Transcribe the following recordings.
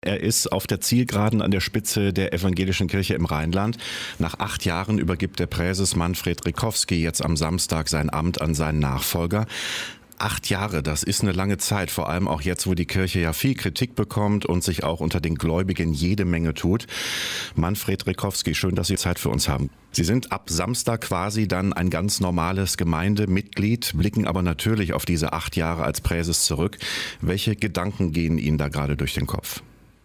Er ist auf der Zielgeraden an der Spitze der Evangelischen Kirche im Rheinland. Nach 8 Jahren übergibt der Präses Manfred Rikowski jetzt am Samstag sein Amt an seinen Nachfolger. 8 Jahre, das ist eine lange Zeit, vor allem auch jetzt, wo die Kirche ja viel Kritik bekommt und sich auch unter den Gläubigen jede Menge tut. Manfred Rikowski, schön, dass Sie Zeit für uns haben. Sie sind ab Samstag quasi dann ein ganz normales Gemeindemitglied, blicken aber natürlich auf diese 8 Jahre als Präses zurück. Welche Gedanken gehen Ihnen da gerade durch den Kopf?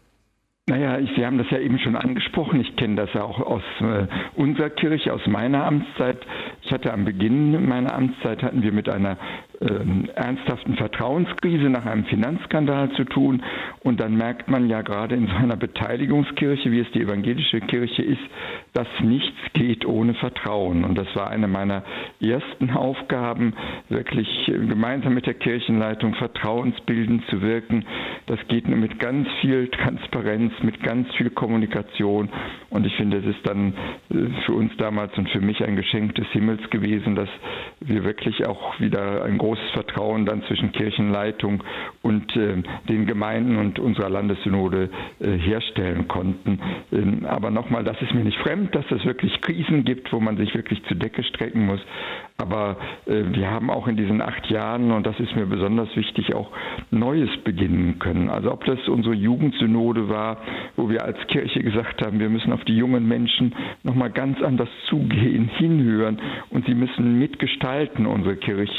Naja, Sie haben das ja eben schon angesprochen. Ich kenne das ja auch aus unserer Kirche, aus meiner Amtszeit. Ich hatte am Beginn meiner Amtszeit, hatten wir mit einer ernsthaften Vertrauenskrise nach einem Finanzskandal zu tun. Und dann merkt man ja gerade in so einer Beteiligungskirche, wie es die evangelische Kirche ist, dass nichts geht ohne Vertrauen. Und das war eine meiner ersten Aufgaben, wirklich gemeinsam mit der Kirchenleitung vertrauensbildend zu wirken. Das geht nur mit ganz viel Transparenz, mit ganz viel Kommunikation. Und ich finde, es ist dann für uns damals und für mich ein Geschenk des Himmels gewesen, dass wir wirklich auch wieder ein großes Vertrauen dann zwischen Kirchenleitung und den Gemeinden und unserer Landessynode herstellen konnten. Aber nochmal, das ist mir nicht fremd, dass es wirklich Krisen gibt, wo man sich wirklich zur Decke strecken muss. Aber wir haben auch in diesen 8 Jahren, und das ist mir besonders wichtig, auch Neues beginnen können. Also ob das unsere Jugendsynode war, wo wir als Kirche gesagt haben, wir müssen auf die jungen Menschen nochmal ganz anders zugehen, hinhören und sie müssen mitgestalten, unsere Kirche.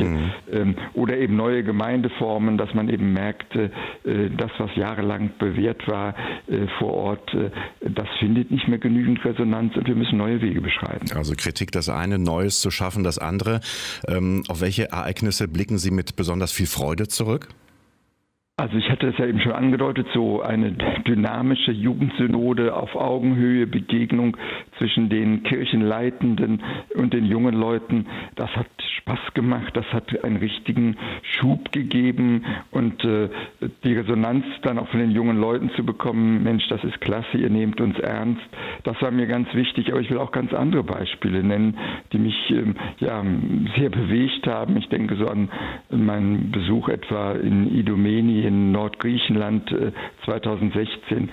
Oder eben neue Gemeindeformen, dass man eben merkt, das, was jahrelang bewährt war vor Ort, das findet nicht mehr genügend Resonanz und wir müssen neue Wege beschreiten. Also Kritik das eine, Neues zu schaffen das andere. Auf welche Ereignisse blicken Sie mit besonders viel Freude zurück? Also ich hatte es ja eben schon angedeutet, so eine dynamische Jugendsynode auf Augenhöhe, Begegnung zwischen den Kirchenleitenden und den jungen Leuten. Das hat Spaß gemacht, das hat einen richtigen Schub gegeben und die Resonanz dann auch von den jungen Leuten zu bekommen, Mensch, das ist klasse, ihr nehmt uns ernst, das war mir ganz wichtig, aber ich will auch ganz andere Beispiele nennen, die mich sehr bewegt haben. Ich denke so an meinen Besuch etwa in Idomeni in Nordgriechenland 2016,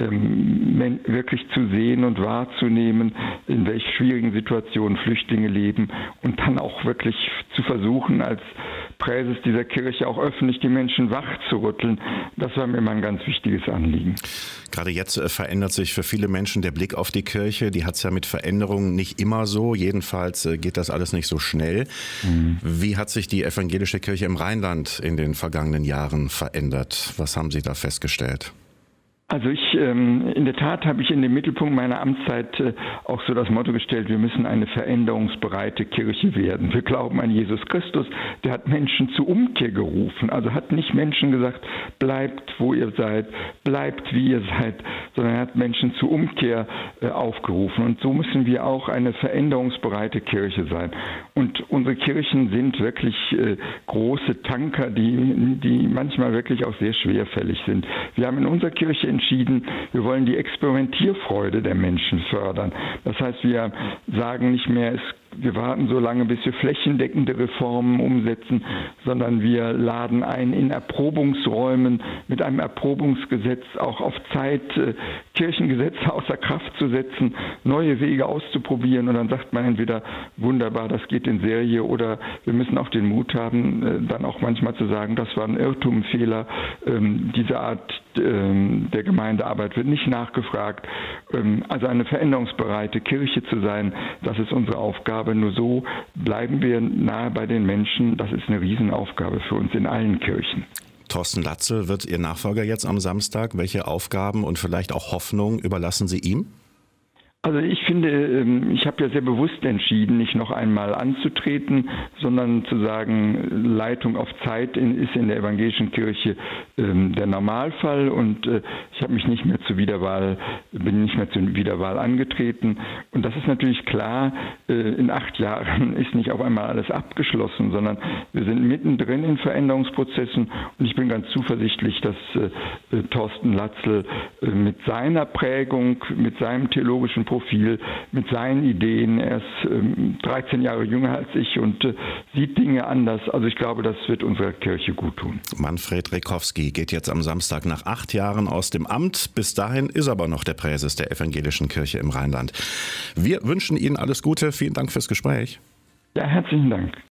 wirklich zu sehen und wahrzunehmen, in welch schwierigen Situationen Flüchtlinge leben und dann auch wirklich zu versuchen, als Präses dieser Kirche auch öffentlich die Menschen wach zu rütteln. Das war mir immer ein ganz wichtiges Anliegen. Gerade jetzt verändert sich für viele Menschen der Blick auf die Kirche. Die hat es ja mit Veränderungen nicht immer so. Jedenfalls geht das alles nicht so schnell. Wie hat sich die evangelische Kirche im Rheinland in den vergangenen Jahren verändert? Was haben Sie da festgestellt? Also in der Tat habe ich in den Mittelpunkt meiner Amtszeit auch so das Motto gestellt, wir müssen eine veränderungsbereite Kirche werden. Wir glauben an Jesus Christus, der hat Menschen zur Umkehr gerufen. Also hat nicht Menschen gesagt, bleibt wo ihr seid, bleibt wie ihr seid, sondern er hat Menschen zur Umkehr aufgerufen. Und so müssen wir auch eine veränderungsbereite Kirche sein. Und unsere Kirchen sind wirklich große Tanker, die manchmal wirklich auch sehr schwerfällig sind. Wir haben in unserer Kirche entschieden, wir wollen die Experimentierfreude der Menschen fördern. Das heißt, wir sagen nicht mehr, wir warten so lange, bis wir flächendeckende Reformen umsetzen, sondern wir laden ein, in Erprobungsräumen mit einem Erprobungsgesetz auch auf Zeit Kirchengesetze außer Kraft zu setzen, neue Wege auszuprobieren und dann sagt man entweder, wunderbar, das geht in Serie oder wir müssen auch den Mut haben, dann auch manchmal zu sagen, das war ein Irrtum, ein Fehler, diese Art der Gemeindearbeit wird nicht nachgefragt. Also eine veränderungsbereite Kirche zu sein, das ist unsere Aufgabe. Nur so bleiben wir nahe bei den Menschen. Das ist eine Riesenaufgabe für uns in allen Kirchen. Thorsten Latzel wird Ihr Nachfolger jetzt am Samstag. Welche Aufgaben und vielleicht auch Hoffnung überlassen Sie ihm? Also ich finde, ich habe ja sehr bewusst entschieden, nicht noch einmal anzutreten, sondern zu sagen, Leitung auf Zeit ist in der evangelischen Kirche der Normalfall und ich habe mich bin nicht mehr zur Wiederwahl angetreten. Und das ist natürlich klar, in 8 Jahren ist nicht auf einmal alles abgeschlossen, sondern wir sind mittendrin in Veränderungsprozessen und ich bin ganz zuversichtlich, dass Thorsten Latzel mit seiner Prägung, mit seinem theologischen Profil, mit seinen Ideen. Er ist 13 Jahre jünger als ich und sieht Dinge anders. Also ich glaube, das wird unserer Kirche gut tun. Manfred Rekowski geht jetzt am Samstag nach 8 Jahren aus dem Amt. Bis dahin ist aber noch der Präses der Evangelischen Kirche im Rheinland. Wir wünschen Ihnen alles Gute. Vielen Dank fürs Gespräch. Ja, herzlichen Dank.